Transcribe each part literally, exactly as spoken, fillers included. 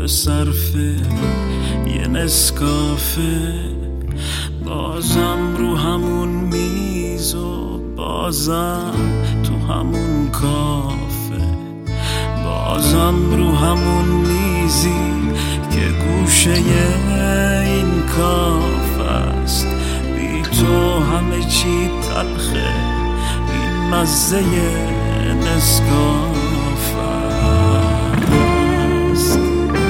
صرف یه نسکافه، بازم رو همون میز و بازم تو همون کافه، بازم رو همون میزی که گوشه این کافه است. بی تو همه چی تلخه، این مزه نسکافه است.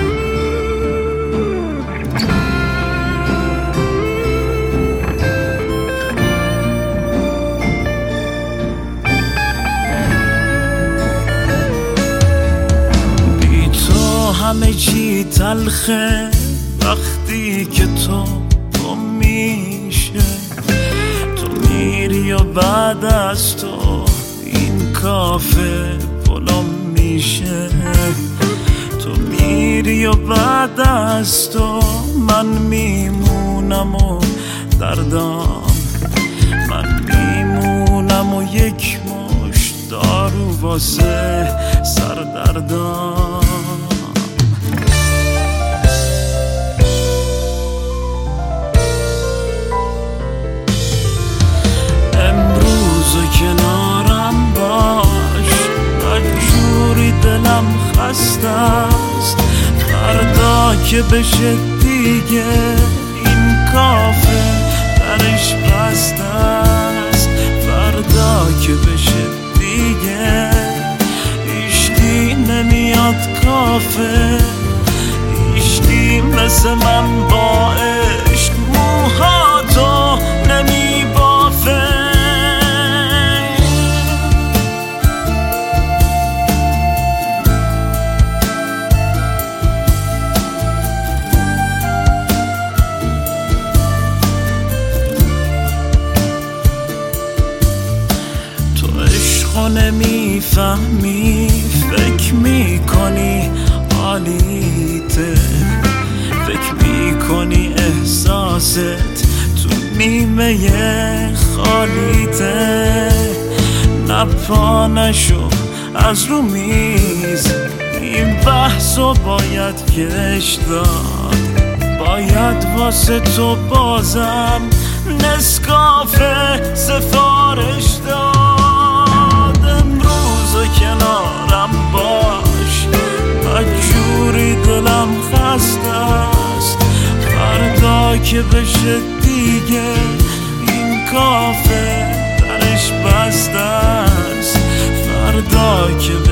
بی تو همه چی تلخه وقتی که تو تو میشه، تو میری و بعد از تو این کافه پلم میشه. تو میری و بعد از تو من میمونم و دردام، من میمونم و یک مشت دارو واسه سردردام. کنارم باش، بدجوری دلم خسته است. فردا که بشه دیگه این کافه درش بسته است. فردا که بشه دیگه هیچکی نمیاد کافه، هیچکی مثل من با عشق موهاتو نمیبافه. نمیفهمی، فکر میکنی حالیته، فکر میکنی احساست تو نیمه خالیته. نپا نشو از رو میز، این بحثو باید کش داد. باید واسه تو بازم نسکافه سفارش داد. کنارم باش، بدجوری دلم خسته است. فردا که بشه دیگه این کافه درش بسته است. فردا که